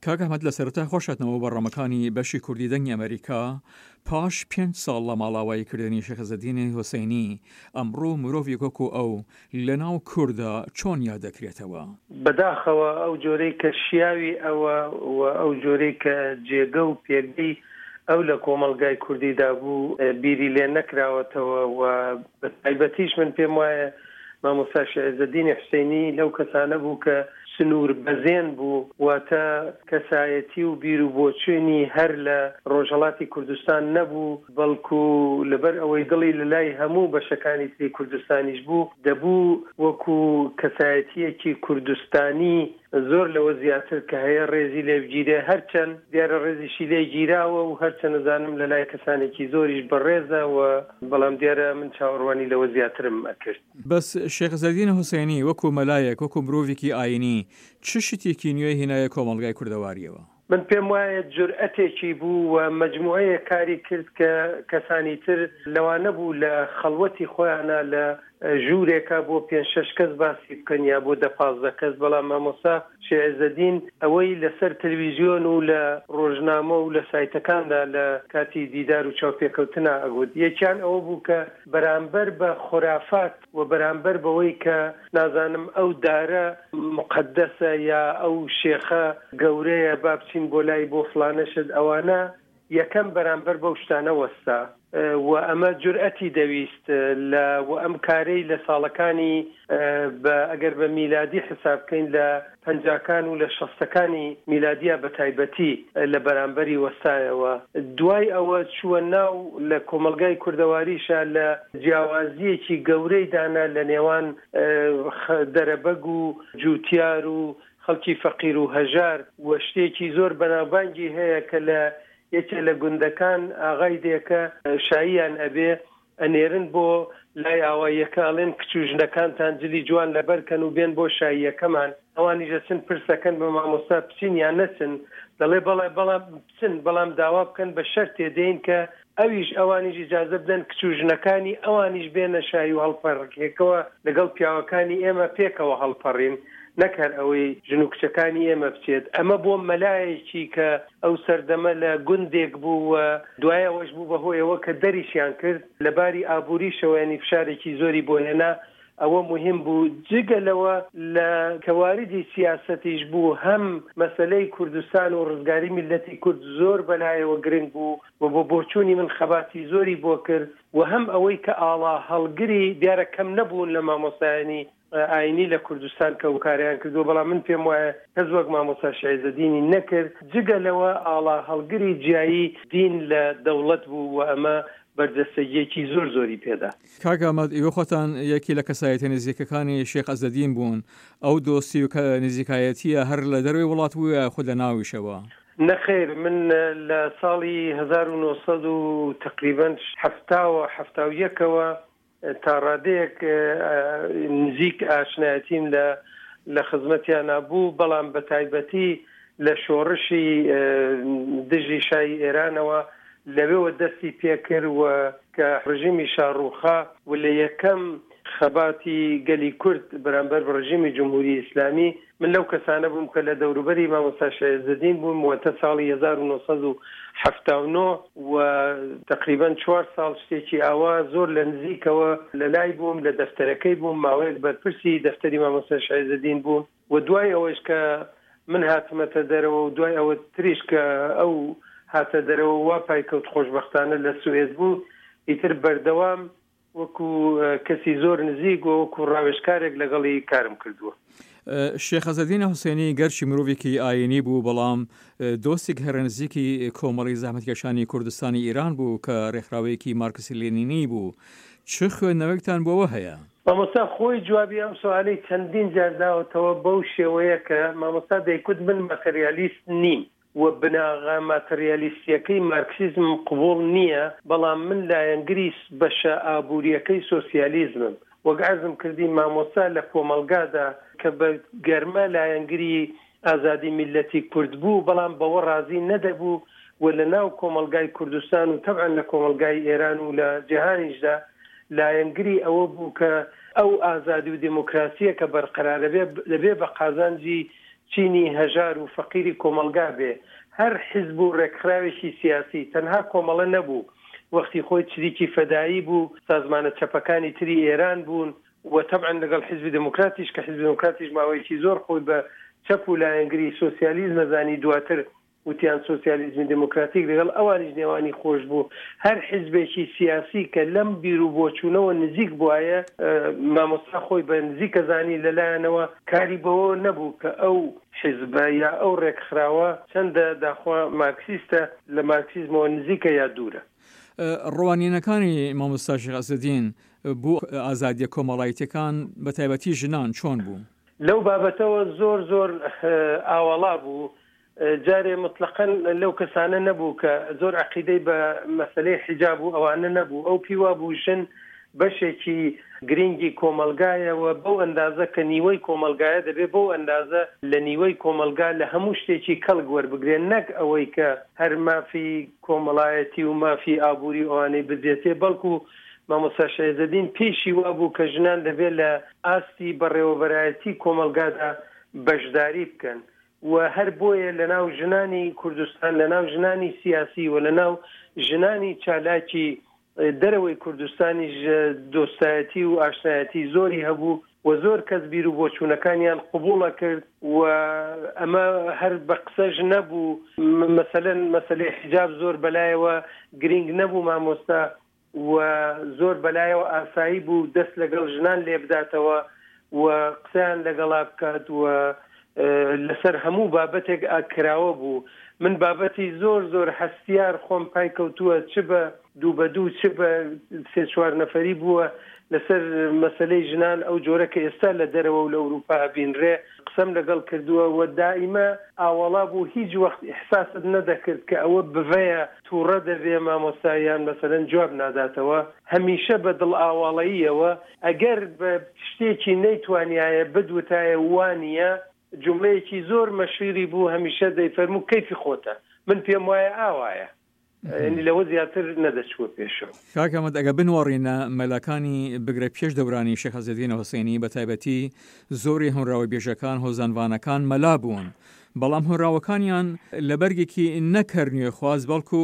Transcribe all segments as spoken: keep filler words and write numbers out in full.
کاک ئەحمەد لە سەرەتا خۆشاتنەوە بەڕەمەکانی بەشی کوردی دەنگی ئەمریکا پاش پێنج ساڵ لە ماڵاواییکردنی شێخ عەزەدینی حوسێنی ئەمڕۆ مرۆڤێک وەکو ئەو لەناو کووردا چۆن یاد دەکرێتەوە؟ بەداخەوە ئەو جۆرەی کە شیاوی ئەوە و ئەو جۆرەی کە جێگە و پێگەی ئەو لە کۆمەڵگای کوردیدا بوو بیری لێ نەکراوەتەوە و بە تایبەتیش من پێم وایە مامۆستا شێخ عەزەدینی حوسێنی لەو کەسانە بوو کە سنوور بەزێن بوو واتە کەسایەتی و بیر و بۆچوونی هەر لە ڕۆژهەڵاتی کوردستان نەبوو بەڵکو لەبەر ئەوەی دڵی لە لای هەموو بەشەکانی تری کوردستانیش بوو دەبوو وەکو کەسایەتیەکی کوردستانی زۆر لەوە زیاتر کە هەیە ڕێزی لێ بگیرێ هەرچەند دیارە ڕێزیشی لێ گیراوە و هەرچەند نەزانم لە لای کەسانێکی زۆریش بەڕێزە و بەڵام دیارە من چاوەڕوانی لەوە زیاترم ئەکرد. بەس شێخ عەزەدین حوسێنی وەکو مەلایەک وەکو مرۆڤێکی ئاینی چ شتێکی نوێی هێنایە کۆمەڵگای کوردەواریەوە؟ من پێم وایە جورئەتێکی بوو و مەجموعەیە کاری کرد کە کەسانی تر لەوانە بوو لە خەڵوەتی خۆیانە لە ژوورێکە بۆ پێنج شەش کەس باسی بکەن یا بۆ دە پازدە کەس بەڵام مامۆستا شێخ عەزەدین ئەوەی لەسەر تەلەڤیزیۆن و لە ڕۆژنامە و لە سایتەکاندا لە کاتی دیدار و چاوپێکەوتنا ئەگوت یەکیان ئەوە بوو کە بەرامبەر بە خورافات و بەرامبەر بەوەی کە نازانم ئەو دارە مقدسە یا ئەو شێخە گەورەیە با بچین بۆ لای بۆ فڵانەشت ئەوانە یەکەم بەرامبەر بەو شتانە وەستا و ئەمە جورئەتی دەویست لە و ئەم کارەی لە ساڵەکانی ئەگەر بە میلادی حساب بکەین لە پەنجاکان و لە شەستەکانی میلادیە بە تایبەتی لە بەرامبەری وەستایەوە دوای ئەوە چووە ناو لە کۆمەڵگای کوردەواریشە لە جیاوازیەکی گەورەی دانا لە نێوان دەرەبەگ و جووتیار و خەڵکی فەقیر و هەژار و شتێکی زۆر بەناوبانگی هەیە کە لە یەکێ لە گوندەکان ئاغای دێکە شاییان ئەبێ ئەنێرن بۆ لای ئاواییەکە ئەڵێن کچ و ژنەکانتان جلی جوان لەبەرکەن و بێن بۆ شاییەکەمان ئەوانی دەچن پرسەکەن بە مامۆستا بچین یان نەچن دەڵێ بەڵێ بەڵام بچن بەڵام داوا بکەن بە شەرتێ دێن کە ئەویش ئەوانیش ئیجازە بدەن کچ و ژنەکانی ئەوانیش بێنە شایی و هەڵپەڕکێکەوە لەگەڵ پیاوەکانی ئێمە پێکەوە هەڵپەڕین نەکەر ئەوەی ژن و کچەکانی ئێمە بچێت ئەمە بۆ مەلایەکی کە ئەو سەردەمە لە گوندێک بوو و دوایەوەش بوو بەهۆیەوە کە دەریشیان کرد لەباری ئابووریشەوە ینی فشارێکی زۆری بۆ هێنا ئەوە مهم بوو جگەلەوە لە کەواریدی سیاسەتیش بوو هەم مەسەلەی کوردستان و ڕزگاری میلەتی کورد زۆر بەلایەوە گرنگ بوو و بۆ بۆچوونی من خەباتی زۆری بۆ کرد و هەم ئەوەی کە ئاڵا هەڵگری دیارە کەم نەبوون لە مامۆستایانی ئاینی لە کوردستان کە و کاریان کردو بەڵام من پێم وایە کەس وەک مامۆستا شێخ عەزەدینی نەکرد جگەلەوە ئاڵا هەڵگری جیایی دین لە دەوڵەت بوو و ئەمە بەردەستەیەکی زۆر زۆری پێدا. کاک ئەحمەد ئێوە خۆتان یەکی لە کەسایەتە نزیکەکانی شێخ عەزەدین بوون ئەو دۆستی و نزیکایەتیە هەر لە دەروی وڵات بووە خود لە ناویشەوە؟ نەخێر من لە ساڵی هەزار و نۆ سەد و تقریباً حەفتا و حەفتا و یەکەوە تا ڕادەیەک نزیک ئاشنایەتیم لە لە خزمەتیان نبوو بەڵام بە تایبەتی لە شۆڕشی دژی شای ئێرانەوە لەوێوە دەستی پێکرد و کە ڕژیمی شاڕوخا و لە یەکەم خەباتی گەلی کورد بەرامبەر بە ڕژیمی جمهوری ئیسلامی من لەو کەسانە بووم کە لە دەوروبەری مامۆستا شێخ عەزەدین بووم وەتە ساڵی هەزار و نۆ سەد و حەفتا و نۆ و تقریباً چوار ساڵ شتێکی ئاوا زۆر لە نزیکەوە لە لای بووم لە دەفتەرەکەی بووم ماوەیەک بەرپرسی دەفتەری مامۆستا شێخ عەزەدین بووم و دوای ئەوەش کە من هاتمەتە دەرەوە و دوای ئەوە تریش کە ئەو هاتە دەرەوە وا پایکەوت خۆشبەختانە لە سوێز بوو ئیتر بەردەوام وەکو کەسی زۆر نزیک و وەکو ڕاوێژکارێک لەگەڵی کارم کردووە. شێخ عەزەدین حوسێنی گەرچی مرۆڤێکی ئاینی بوو بەڵام دۆستێک هەرە نزیکی کۆمەڵی زەحمەتکێشانی کوردستانی ئیران بوو کە ڕێکخراوەیەکی مارکسی لێنینی بوو چ خوێندنەوەیەکتان بۆەوە هەیە؟ مامۆستا خۆی جوابی ئەم سوالەی چەندین جار داوەتەوە بەو شێوەیە کە مامۆستا دەیکوت من ماتریالیست نیم و بناغا ماتریالیستیەکەی مارکسیزم قبول نییە بەڵام من لایەنگری بەشە ئابووریەکەی سۆسیالیزمم وەک عەزم کردی مامۆستا لە کۆمەلگادا کە بە گەرمە لایەنگری ئازادی میلەتی کورد بوو بەڵام بەوە ڕازی نەدەبوو و لە ناو کۆمەلگای کوردستان و تەبعاً لە کۆمەلگای ئێران و لە جیهانیشدا لایەنگری ئەوە بوو کە ئەو ئازادی و دموکراسیە کە بەرقەرارە دەبێ بە قازانجی چینی هەژار و فەقیری کۆمەلگا بێ هەر حیزب و ڕێکخراوێکی سیاسی تەنها کۆمەڵە نەبوو وەختی خۆی چریکی فەدایی بوو سازمانە چەپەکانی تری ئێران بوون و طبعا لەگەڵ حیزبی دموکراتیش کە حیزبی دموکراتیش ماوەیەکی زۆر خۆی بە چەپ و لایەنگری سۆسیالیزم نەزانی دواتر وتیان سۆسیالیزمی دموکراتیک لەگەڵ ئەوانیش نێوانی خۆش بوو هەر حیزبێکی سیاسی کە لەم بیر و بۆچوونەوە نزیک بووایە مامۆستا خۆی بە نزیکە زانی لەلایەنەوە کاری بەوە نەبوو کە ئەو حیزبە یا ئەو ڕێکخراوە چەندە داخوا مارکسیستە لە مارکسیزمەوە نزیکە یا دوورە. ڕوانینەکانی مامۆستا شێخ عەزەدین بۆ ئازادیە کۆمەڵایەتیەکان بە تایبەتی ژنان چۆن بوو؟ لەو بابەتەوە زۆر زۆر ئاوەڵا بوو جارێ مطلقاً لەو کەسانە نەبوو کە زۆر عەقیدەی بە مەسەلەی حیجاب و ئەوانە نەبوو ئەو پیوا بوو ژن بەشێکی گرنگی کۆمەلگایەوە بەو ئەندازە کە نیوەی کۆمەلگایە دەبێت بەو ئەندازە لە نیوەی کۆمەلگا لە هەموو شتێکی کەڵک وەربگرێن نەک ئەوەی کە هەر مافی کۆمەڵایەتی و مافی ئابووری ئەوانەی بدێتێ بەڵکو مامۆستا شێخ عەزەدین پێشی وا بوو کە ژنان دەبێت لە ئاستی بەڕێوەبەرایەتی کۆمەلگادا بەشداری بکەن و هەر بۆیە لە ناو ژنانی کوردستان لە ناو ژنانی سیاسی و لە ناو ژنانی چالاکی دەرەوەی کوردستانی دۆستایەتی و ئاشنایەتی زۆری هەبوو و زۆر کەس بیر و بۆچوونەکانیان قبوڵە کرد و ئەمە هەر بە قسەش نەبوو مەسەلەن مەسەلەی حیجاب زۆر بەلایەوە گرنگ نەبوو مامۆستا و زۆر بەلایەوە ئاسایی بوو دەست لەگەڵ ژنان لێ بداتەوە و قسەیان لەگەڵا بکات و لەسەر هەموو بابەتێک ئاکراوە بوو من بابەتی زۆر زۆر هەستیار خۆم پای کەوتووە چ بە دوو بە دوو چ بە سێ چوار نەفەری بووە لەسەر مەسەلەی ژنان ئەو جۆرە کە ئێستا لە دەرەوە و لە ئەوروپا بینڕێ قسەم لەگەڵ کردووە و دائیمە ئاوەڵا بوو هیچ وەخت ئیحساست نەدەکرد کە ئەوە بڤەیە تووڕە دەبێ مامۆستایان مەسەلەن جواب ناداتەوە هەمیشە بە دڵ ئاواڵەییەوە ئەگەر بە شتێکی نەیتوانایە بدوتایە وانە جملەیەکی زۆر مەشهوری بوو هەمیشە دەیفەرموو کەیفی خۆتە من پێم وایە ئاوایە لەوە زیاتر نەدەچوە پێشەوە. کاک ئەحمەد ئەگە بنوەڕینە مەلەکانی بگرە پێش دەورانی شێخ عەزەدین حوسێنی بە تایبەتی زۆری هەنراوی بێژەکان هۆزانوانەکان مەلا بوون بەڵام هەنراوەکانیان لە بەرگێکی نەکەرنوێ خواست بەڵکو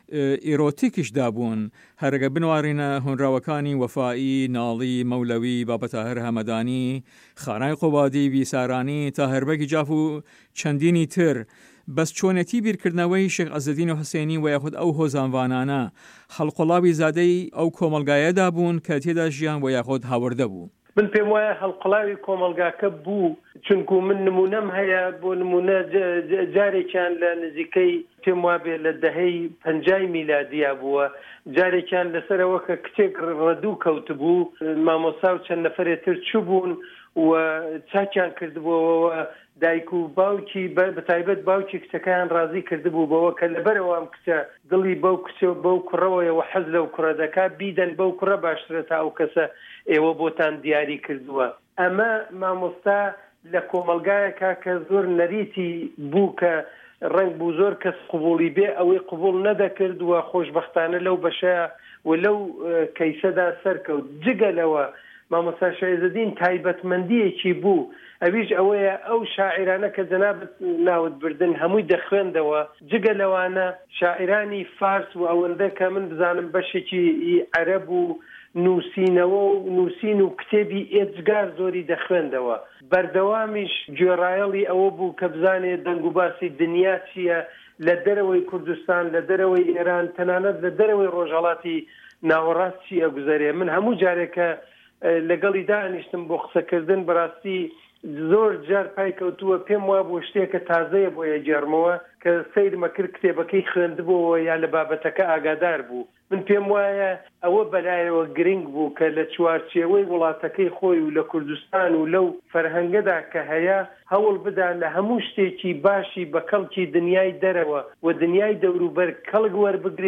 ئیرۆتیکیشدا بوون هەرگە بنوارینە هەنراوەکانی وەفایی ناڵی مەولەوی بابەتاهر هەمەدانی خانای قۆبادی بیسارانی تا هەربەگی جاف و چەندینی تر بەس چۆنەتی بیرکردنەوەی شێخ عەزەدین حوسێنی و یاخود ئەو هۆزانوانانە هەڵقۆڵاوی زادەی ئەو کۆمەلگایەدا بوون کە تێدا ژیان و یاخود هاوردە بوو. من پێم وایە هەڵقڵاوی کۆمەلگاکە بوو چونکو من نمونەم هەیە بۆ نمونە جارێکیان لە نزیکەی پێم وابێ لە دەهەی پەنجای میلادیا بووە جارێکیان لەسەرەوە کە کچێک ڕەدوو کەوت بوو مامۆستا و چەند نەفرێتر چوو بوون و چاکیان کردبووەوە دایک و باوکی بەتایبەت باوکی کچەکەیان ڕازی کردبوو بەوە کە لەبەرەوە ئەم کچە دڵی بەو کچە بەو کوڕەوەیەوە حەز لەو کوڕە دەکات بیدەن بەو کوڕە باشترە تا ئەو کەسە ئێوە بۆتان دیاری کردووە. ئەمە مامۆستا لە کۆمەلگایەکە کە زۆر نەریتی بوو کە ڕنگ بوو زۆر کەس قبوڵی بێ ئەوەی قبوڵ نەدەکردووە خۆشبەختانە لەو بەشەیە و لەو کەیسەدا سەرکەوت جگەلەوە مامۆستا شێخ عەزەدین تایبەتمەندیەکی بوو ئەویش ئەوەیە ئەو شاعرانە کە جەنابەت ناوت بردن هەمووی دەخوێندەوە جگە لەوانە شاعرانی فارس و ئەوەندە کە من بزانم بەشێکی عەرەب و نووسینەوە و نووسین و کتێبی ئێجگار زۆری دەخوێندەوە بەردەوامیش گوێڕایەڵی ئەوە بوو کە بزانێت دەنگ و باسی دنیا چییە لە دەرەوەی کوردستان لە دەرەوەی ئێران تەنانەت لە دەرەوەی ڕۆژهەڵاتی ناوەڕاست چی ئەگوزارێ من هەموو جارێکە لەگەڵی دانیشتم بۆ قسەکردن بەڕاستی زۆر جار پای کەوتووە پێم وا بۆ شتێکە تازەیە بۆ یەجارمەوە کە سەیرمە کرد کتێبەکەی خوێندبووەوە یا لە بابەتەکە ئاگادار بوو من پێم وایە ئەوە بەلایەوە گرنگ بوو کە لە چوارچێوەی وڵاتەکەی خۆی و لە کوردستان و لەو فەرهەنگەدا کە هەیە هەوڵ بدا لە هەموو شتێکی باشی بە کەڵکی دنیای دەرەوە و دنیای دەوروبەر کەڵک وەربگرێ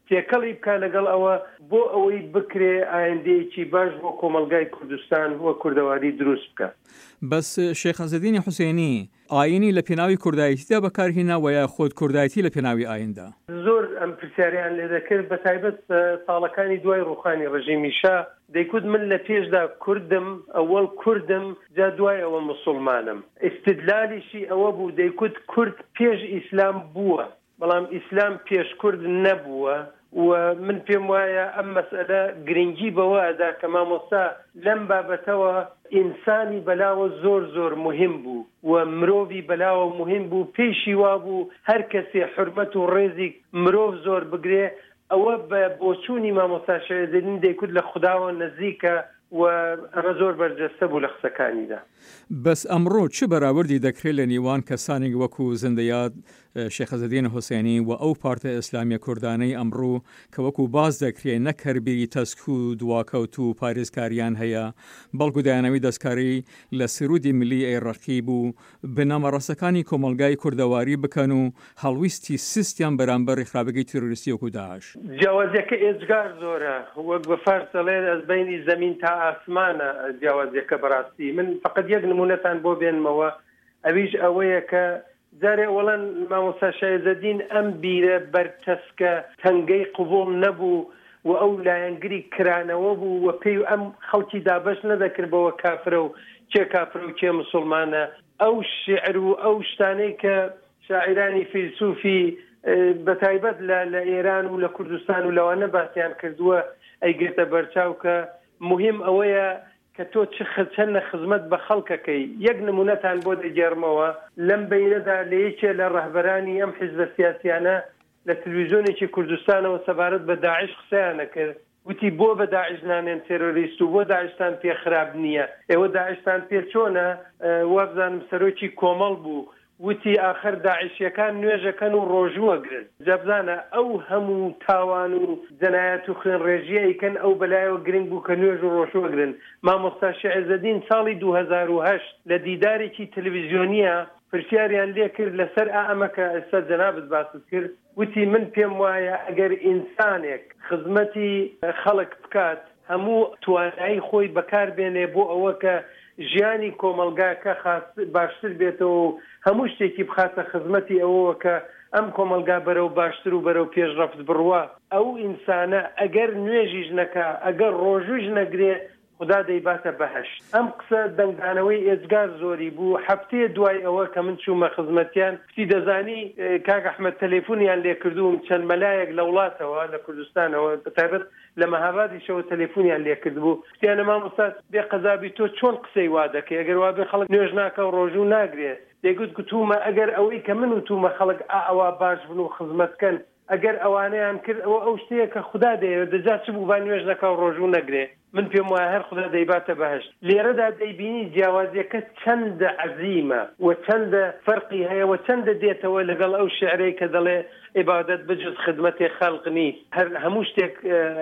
تێکەڵی بکە لەگەڵ ئەوە بۆ ئەوەی بکرێ ئایندەیەکی باش بۆ کۆمەلگای کوردستان وە کوردەواری دروست بکە. بەس شێخ عەزەدینی حوسێنی ئاینی لە پێناوی کوردایەتیدا بەکارهێنا و یا خۆت کوردایەتی لە پێناوی ئایندا؟ زۆر ئەم پرسیاریان لێ دەکرد بە تایبەت ساڵەکانی دوای ڕوخانی ڕژیمی شا دەیکوت من لە پێشدا کوردم ئەوەڵ کوردم جا دوای ئەوە موسڵمانم. ئیستدلالیشی ئەوە بوو دەیکوت کورد پێش ئیسلام بووە بەڵام ئیسلام پێش کورد نەبووە و من پێم وایە ئەم مەسئلە گرنگی بەوە ئەدا کە مامۆستا لەم بابەتەوە ئینسانی بەلاوە زۆر زۆر مهم بوو و مرۆڤی بەلاوە مهم بوو پێشی وا بوو هەر کەسێ حورمەت و ڕێزی مرۆڤ زۆر بگرێ ئەوە بە بۆچوونی مامۆستا شایەزەدین دەیکوت لە خوداوە نزیکە و ئەمە زۆر بەرجەستە بوو لە قسەکانیدا. بەس ئەمڕۆ چ بەراوردی دەکرێت لە نیوان کەسانی وەکو زندەیاد شێخ عەزەدین حوسێنی و ئەو پارتە ئیسلامیە کوردانەی ئەمڕۆ کە وەکو باز دەکرێت نەکەربیری تەسک و دواکەوت و پارێزکاریان هەیە بەڵکو دایانەوەی دەستکاری لە سرودی ملی عێراقی بوو بنەمەڕەستەکانی کۆمەلگای کوردەواری بکەن و هەڵویستی سیستیان بەرامبەر ڕێکخراوەکەی تیرۆریستی وەکو داعش. جیاوازیەکە ئێجگار زۆرە وەک بە فارس دەڵێن ئەس بەینی زەمین تا ئاسمانە جیاوازیەکە بەڕاستی. من فقط یەک نمونەتان بۆ بێنمەوە ئەویش ئەوەیە کە جارێ وەڵەن مامۆستا شایەزەدین ئەم بیرە بەرتەسکە تەنگەی قوبوڵ نەبوو و ئەو لایەنگری کرانەوە بوو و پێی ئەم خەڵکی دابەش نەدەکردبەوە کافرە و کێ کافرە و کێ مسلمانە. ئەو شعر و ئەو شتانەی کە شاعرانی فیلسوفی بەتایبەت لە ئێران و لە کوردستان و لەوانە باسییان کردووە ئەیگرێتە بەرچاو کە مهم ئەوەیە کە تۆ چەندە خزمەت بە خەڵکەکەی. یەک نمونەتان بۆ دەگێڕمەوە لەم بەینەدا لە یەکێ لە ڕەهبەرانی ئەم حیزبە سیاسیانە لە تەلەڤیزیۆنێکی کوردستانەوە سەبارەت بە داعش قسەیانە کرد وتی بۆ بە داعش نانێن تێرۆریست و بۆ داعشتان پێ خراپ نییە ئێوە داعشتان پێ چۆنە وابزانم سەرۆکی کۆمەڵ بوو وتی آخر داعشیەکان نوێژەکەن و ڕۆژوە گرن. جەبزانە ئەو هەموو تاوان و جەنایەت و خوێن ڕێژیەیکەن ئەو بەلایەوە گرنگ بوو کە نوێژ و ڕۆژوە گرن. مامۆستا شایەزەدین ساڵی دوو هەزار و هەشت لە دیدارێکی تەلەڤیزیۆنیە پرسیاریان لێ کرد لەسەر ئەمەکە ئێستا جەنابەت باست کرد وتی من پێم وایە ئەگەر ئینسانێک خزمەتی خەڵک بکات هەموو توانایی خۆی بەکاربێنێ بۆ ئەوە کە ژیانی کۆمەلگاکە باشتر بێتەوە و هەموو شتێکی بخاتە خزمەتی ئەوەوە کە ئەم کۆمەلگا بەرەو باشتر و بەرەو پێشڕەفت بڕوە ئەو ئینسانە ئەگەر نوێژیش نەکا ئەگەر ڕۆژوش نەگرێ خدا دەیباتە بەهەشت. ئەم قسە دەنگدانەوەی ئێجگار زۆری بوو. هەفتەیە دوای ئەوە کە من چوومە خزمەتیان پتی دەزانی کاک ئەحمەد تەلێفۆنیان لێ کردووم چەند مەلایەک لە وڵاتەوە لە کوردستانەوە بەتایبەت لە مەهابادیشەوە تەلێفۆنیان لێ کردبوو پتیانە مامۆستا بێ قەزابی تۆ چۆن قسەی وا دەکەی ئەگەر وا بێ خەڵک نوێژ ناکە و ڕۆژوو ناگرێت دەیگوت گوتومە ئەگەر ئەوەی کە من وتومە خەڵک ئەوە باش بن و خزمەتکەن ئەگەر ئەوانەیان کرد ئەوە ئەو شتەیە کە خوددا دەیەوێت دەجات چ بوو با نوێژ نەکە و ڕۆژوو نەگرێ من پێم وایە هەر خوددا دەیباتە بەهەشت. لێرەدا دەیبینی جیاوازیەکە چەندە عەزیمە و چەندە فەرقی هەیە و چەندە دێتەوە لەگەڵ ئەو شیعرەی کە دەڵێ عیبادەت بجز خزمەتی خەڵق نیست. هەر هەموو شتێک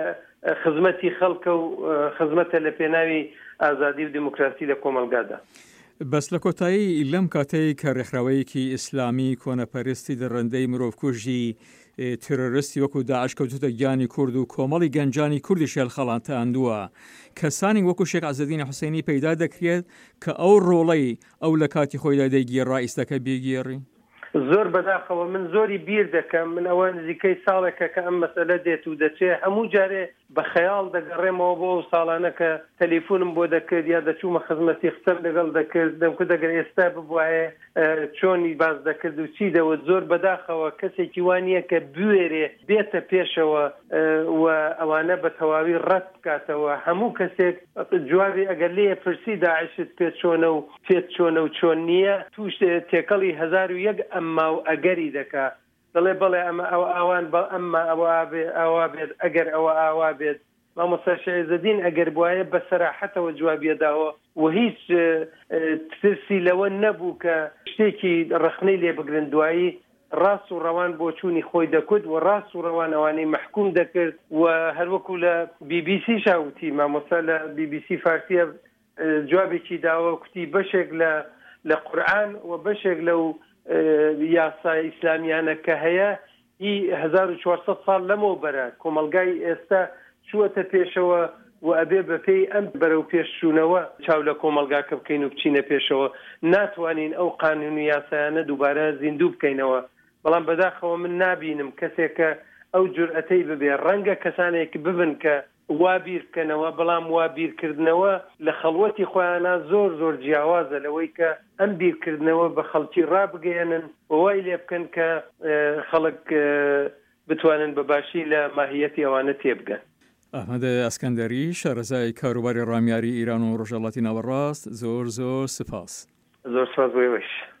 خزمەتی خەڵکە و خزمەتە لە پێناوی ئازادی و دیموکراسی لە کۆمەلگادا. بەس لە کۆتایی لەم کاتەی کە ڕێکخراوەیەکی ئیسلامی کۆنەپەرستی دڕندەی مرۆڤکوژی تیرۆریستی وەکو داعش کەوتوتە گیانی کورد و کۆمەڵی گەنجانی کوردیش هەڵخەڵاتاندووە کەسانی وەکو شێخ عەزەدین حوسێنی پەیدا دەکرێت کە ئەو ڕۆڵەی ئەو لە کاتی خۆیدا دەیگێڕا ئیستەکە بێگێڕی؟ زۆر بەداخەوە من زۆری بیر دەکەم. من ئەوە نزیکەی ساڵێکە کە ئەم مەسئلە دێت و دەچێت هەموو جارێ بە خەیاڵ دەگەڕێمەوە بۆ ساڵانە کە تەلیفۆنم بۆ دەکرد یا دەچوومە خزمەتی قسەم لەگەڵ دەکرد دەمکو دەگەر ئێستا ببوایە چۆنی باز دەکرد و چی دەوت. زۆر بەداخەوە کەسێکی وانییە کە بوێرێ بێتە پێشەوە و ئەوانە بە تەواوی ڕەت بکاتەوە. هەموو کەسێک جوابی ئەگەر لێ پرسی داعشت پێت چۆنە و پێت چۆنە و چۆن نییە توش تێکەڵی هەزار و یەک ئەمما و ئەگەری دەکا دەڵێ بەڵێ ئەمە ئەو ئاوان بە ئەمما ئەوە بێت ئەگەر ئەوە ئاوا بێت. مامۆستا شایەزەدین ئەگەر بواە بە سەراحەتەوە جوابیەداوە و هیچ ترسی لەوە نەبوو کە شتێکی ڕخنەی لێ بگرن دوایی ڕاست و ڕەوان بۆ چوونی خۆی دەکوت و ڕاست و ڕەوان ئەوانەی محکوم دەکرد و هەروەکو لە بی بی سی شاوتی مامۆستا لە بی بی سی فارسیە جوابێکی داوە کوتی بەشێک لە لە قورئان و بەشێک لەو یاسای ئیسلامیانە کە هەیە هی هەزار و چوارسەد ساڵ لەمەوە بەرە کۆمەلگای ئێستا چووەتە پێشەوە و ئەبێ بەپێی ئەم بەرەو پێشچوونەوە چاو لە کۆمەلگاکە بکەین و بچینە پێشەوە ناتوانین ئەو قانون و یاسایانە دووبارە زیندوو بکەینەوە بەڵام بەداخەوە من نابینم کەسێکە ئەو جورئەتەی ببێ ڕەنگە کەسانێک ببن کە وابیر بکەنەوە بەڵام وابیرکردنەوە لە خەڵوەتی خۆیانە زۆر زۆر جیاوازە لەوەی کە ئەم بیرکردنەوە بە خەڵکی ڕابگەێنن وای لێ بکەن کە خەڵک بتوانن بەباشی لە ماهیەتی ئەوانە تێبگەن. ئەحمەد ئەسکەندەری شارەزای کاروباری ڕامیاری ئیران و ڕۆژهەڵاتی ناوەڕاست زۆر زۆر سپاس. زۆر سپاس بۆ ئێوەش.